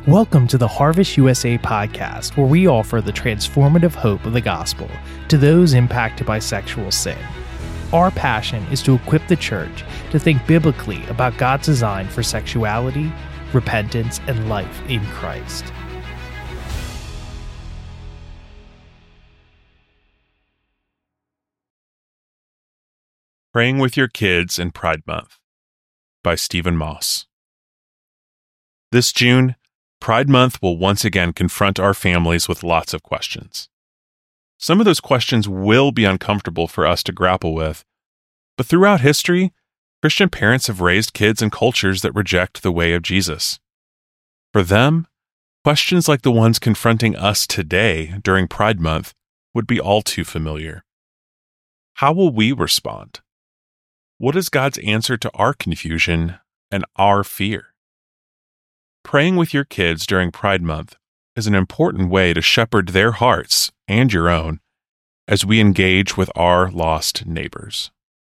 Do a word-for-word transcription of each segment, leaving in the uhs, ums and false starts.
Welcome to the Harvest U S A podcast, where we offer the transformative hope of the gospel to those impacted by sexual sin. Our passion is to equip the church to think biblically about God's design for sexuality, repentance, and life in Christ. Praying with Your Kids in Pride Month by Stephen Moss. This June, Pride Month will once again confront our families with lots of questions. Some of those questions will be uncomfortable for us to grapple with, but throughout history, Christian parents have raised kids in cultures that reject the way of Jesus. For them, questions like the ones confronting us today during Pride Month would be all too familiar. How will we respond? What is God's answer to our confusion and our fear? Praying with your kids during Pride Month is an important way to shepherd their hearts and your own as we engage with our lost neighbors.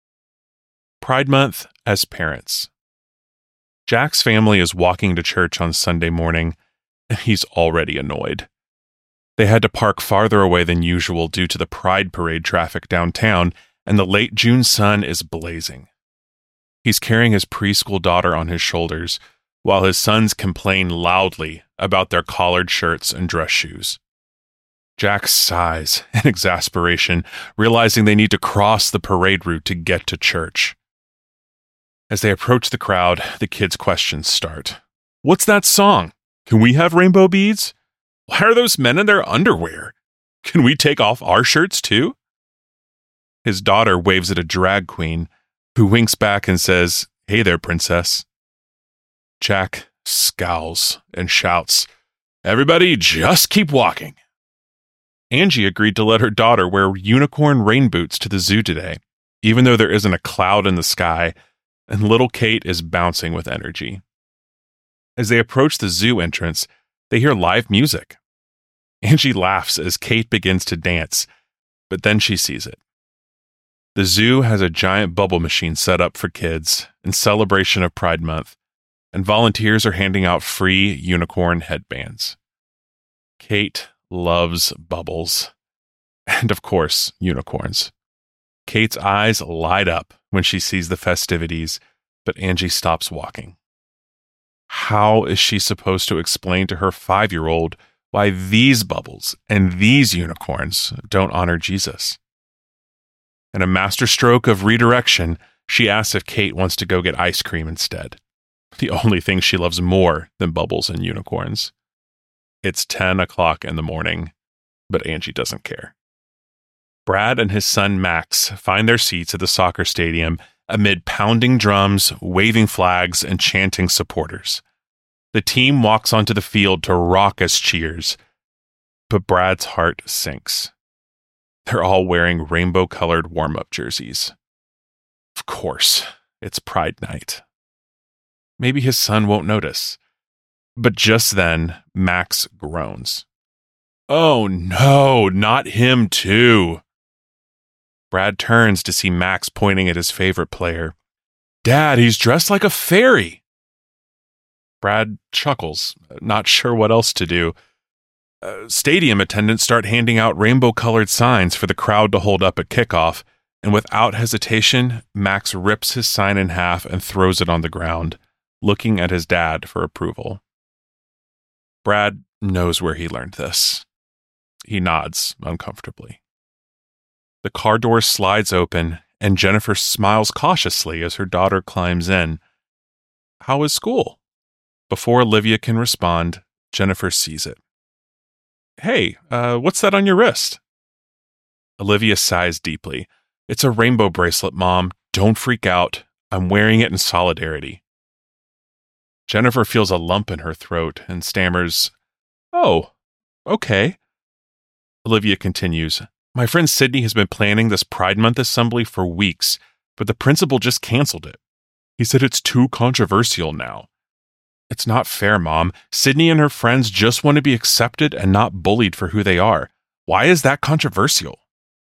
Pride Month as parents. Jack's family is walking to church on Sunday morning, and he's already annoyed. They had to park farther away than usual due to the Pride Parade traffic downtown, and the late June sun is blazing. He's carrying his preschool daughter on his shoulders, while his sons complain loudly about their collared shirts and dress shoes. Jack sighs in exasperation, realizing they need to cross the parade route to get to church. As they approach the crowd, the kids' questions start. What's that song? Can we have rainbow beads? Why are those men in their underwear? Can we take off our shirts too? His daughter waves at a drag queen, who winks back and says, "Hey there, princess." Jack scowls and shouts, "Everybody just keep walking." Angie agreed to let her daughter wear unicorn rain boots to the zoo today, even though there isn't a cloud in the sky, and little Kate is bouncing with energy. As they approach the zoo entrance, they hear live music. Angie laughs as Kate begins to dance, but then she sees it. The zoo has a giant bubble machine set up for kids in celebration of Pride Month, and volunteers are handing out free unicorn headbands. Kate loves bubbles. And of course, unicorns. Kate's eyes light up when she sees the festivities, but Angie stops walking. How is she supposed to explain to her five-year-old why these bubbles and these unicorns don't honor Jesus? In a masterstroke of redirection, she asks if Kate wants to go get ice cream instead. The only thing she loves more than bubbles and unicorns. It's ten o'clock in the morning, but Angie doesn't care. Brad and his son Max find their seats at the soccer stadium amid pounding drums, waving flags, and chanting supporters. The team walks onto the field to raucous cheers, but Brad's heart sinks. They're all wearing rainbow-colored warm-up jerseys. Of course, it's Pride Night. Maybe his son won't notice. But just then, Max groans. Oh no, not him too. Brad turns to see Max pointing at his favorite player. Dad, he's dressed like a fairy. Brad chuckles, not sure what else to do. Uh, stadium attendants start handing out rainbow-colored signs for the crowd to hold up at kickoff, and without hesitation, Max rips his sign in half and throws it on the ground, looking at his dad for approval. Brad knows where he learned this. He nods uncomfortably. The car door slides open, and Jennifer smiles cautiously as her daughter climbs in. How is school? Before Olivia can respond, Jennifer sees it. Hey, uh, what's that on your wrist? Olivia sighs deeply. It's a rainbow bracelet, Mom. Don't freak out. I'm wearing it in solidarity. Jennifer feels a lump in her throat and stammers, Oh, okay. Olivia continues, My friend Sydney has been planning this Pride Month assembly for weeks, but the principal just canceled it. He said it's too controversial now. It's not fair, Mom. Sydney and her friends just want to be accepted and not bullied for who they are. Why is that controversial?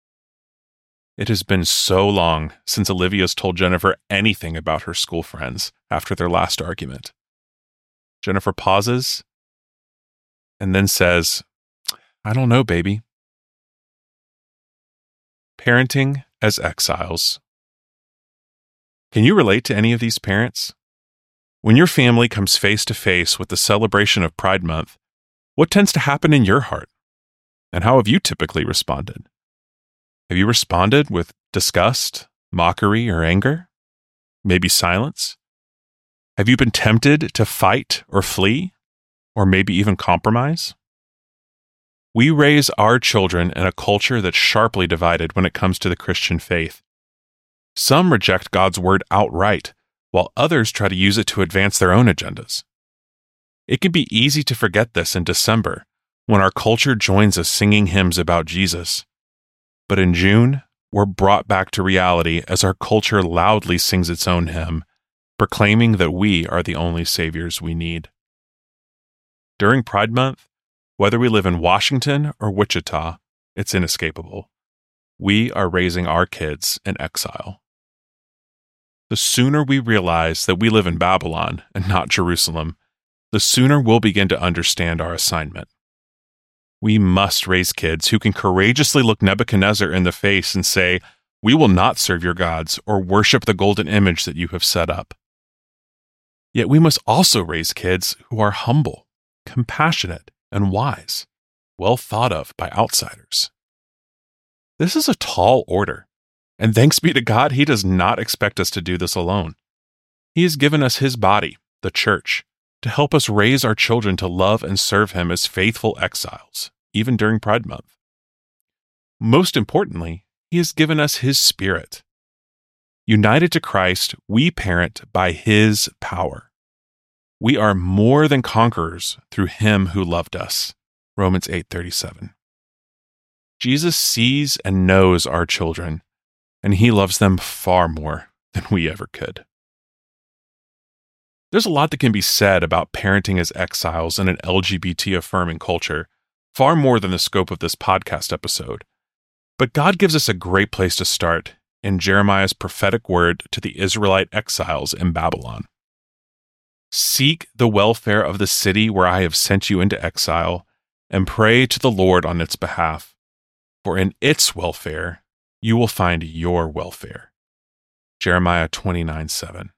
It has been so long since Olivia's told Jennifer anything about her school friends after their last argument. Jennifer pauses and then says, I don't know, baby. Parenting as exiles. Can you relate to any of these parents? When your family comes face to face with the celebration of Pride Month, what tends to happen in your heart? And how have you typically responded? Have you responded with disgust, mockery, or anger? Maybe silence? Have you been tempted to fight or flee? Or maybe even compromise? We raise our children in a culture that's sharply divided when it comes to the Christian faith. Some reject God's word outright, while others try to use it to advance their own agendas. It can be easy to forget this in December, when our culture joins us singing hymns about Jesus. But in June, we're brought back to reality as our culture loudly sings its own hymn, proclaiming that we are the only saviors we need. During Pride Month, whether we live in Washington or Wichita, it's inescapable. We are raising our kids in exile. The sooner we realize that we live in Babylon and not Jerusalem, the sooner we'll begin to understand our assignment. We must raise kids who can courageously look Nebuchadnezzar in the face and say, we will not serve your gods or worship the golden image that you have set up. Yet we must also raise kids who are humble, compassionate, and wise, well thought of by outsiders. This is a tall order, and thanks be to God, He does not expect us to do this alone. He has given us His body, the church, to help us raise our children to love and serve Him as faithful exiles, even during Pride Month. Most importantly, He has given us His Spirit. United to Christ, we parent by His power. We are more than conquerors through Him who loved us. Romans eight thirty-seven. Jesus sees and knows our children, and He loves them far more than we ever could. There's a lot that can be said about parenting as exiles in an L G B T-affirming culture, far more than the scope of this podcast episode. But God gives us a great place to start in Jeremiah's prophetic word to the Israelite exiles in Babylon. Seek the welfare of the city where I have sent you into exile, and pray to the Lord on its behalf, for in its welfare you will find your welfare. Jeremiah twenty-nine seven.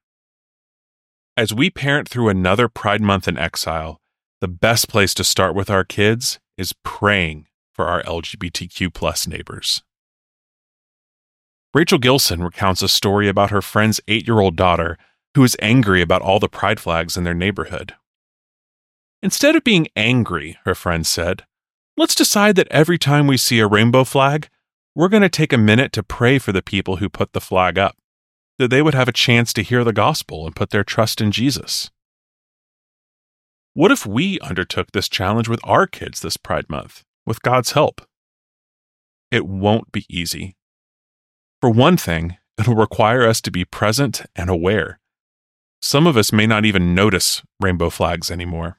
As we parent through another Pride Month in exile, the best place to start with our kids is praying for our L G B T Q plus neighbors. Rachel Gilson recounts a story about her friend's eight-year-old daughter who is angry about all the pride flags in their neighborhood. Instead of being angry, her friend said, let's decide that every time we see a rainbow flag, we're going to take a minute to pray for the people who put the flag up, that they would have a chance to hear the gospel and put their trust in Jesus. What if we undertook this challenge with our kids this Pride Month, with God's help? It won't be easy. For one thing, it'll require us to be present and aware. Some of us may not even notice rainbow flags anymore.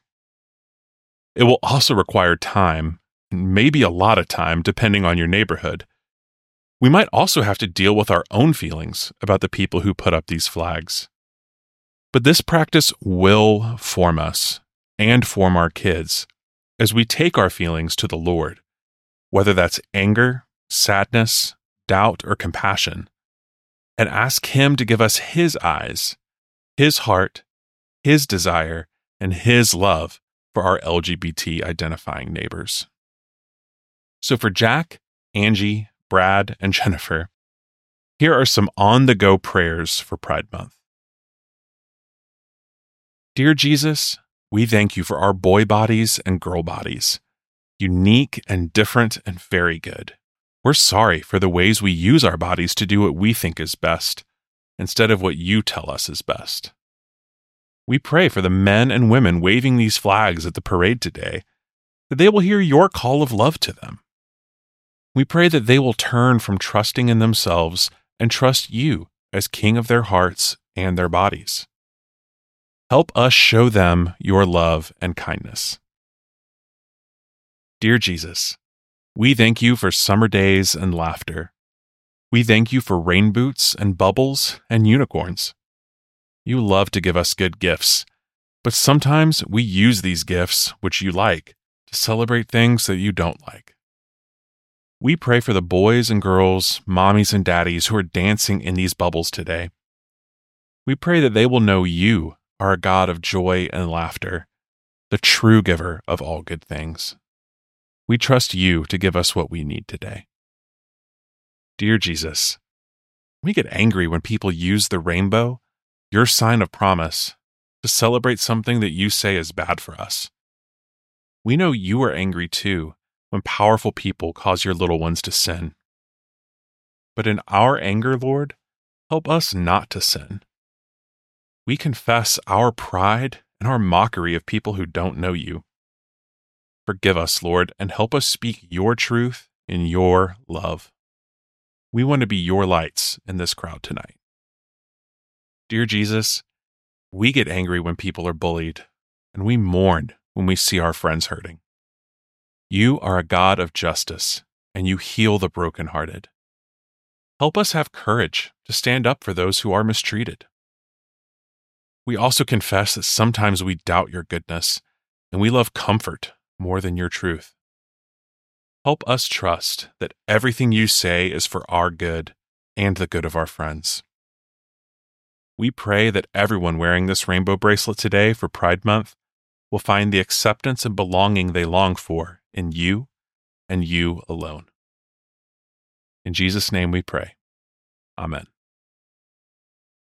It will also require time, maybe a lot of time, depending on your neighborhood. We might also have to deal with our own feelings about the people who put up these flags. But this practice will form us and form our kids as we take our feelings to the Lord, whether that's anger, sadness, doubt, or compassion, and ask Him to give us His eyes, His heart, His desire, and His love for our L G B T identifying neighbors. So for Jack, Angie, Brad, and Jennifer, here are some on-the-go prayers for Pride Month. Dear Jesus, we thank you for our boy bodies and girl bodies, unique and different and very good. We're sorry for the ways we use our bodies to do what we think is best, instead of what you tell us is best. We pray for the men and women waving these flags at the parade today, that they will hear your call of love to them. We pray that they will turn from trusting in themselves and trust you as King of their hearts and their bodies. Help us show them your love and kindness. Dear Jesus, we thank you for summer days and laughter. We thank you for rain boots and bubbles and unicorns. You love to give us good gifts, but sometimes we use these gifts, which you like, to celebrate things that you don't like. We pray for the boys and girls, mommies and daddies who are dancing in these bubbles today. We pray that they will know you are a God of joy and laughter, the true giver of all good things. We trust you to give us what we need today. Dear Jesus, we get angry when people use the rainbow, your sign of promise, to celebrate something that you say is bad for us. We know you are angry too when powerful people cause your little ones to sin. But in our anger, Lord, help us not to sin. We confess our pride and our mockery of people who don't know you. Forgive us, Lord, and help us speak your truth in your love. We want to be your lights in this crowd tonight. Dear Jesus, we get angry when people are bullied, and we mourn when we see our friends hurting. You are a God of justice, and you heal the brokenhearted. Help us have courage to stand up for those who are mistreated. We also confess that sometimes we doubt your goodness, and we love comfort more than your truth. Help us trust that everything you say is for our good and the good of our friends. We pray that everyone wearing this rainbow bracelet today for Pride Month will find the acceptance and belonging they long for in you and you alone. In Jesus' name we pray. Amen.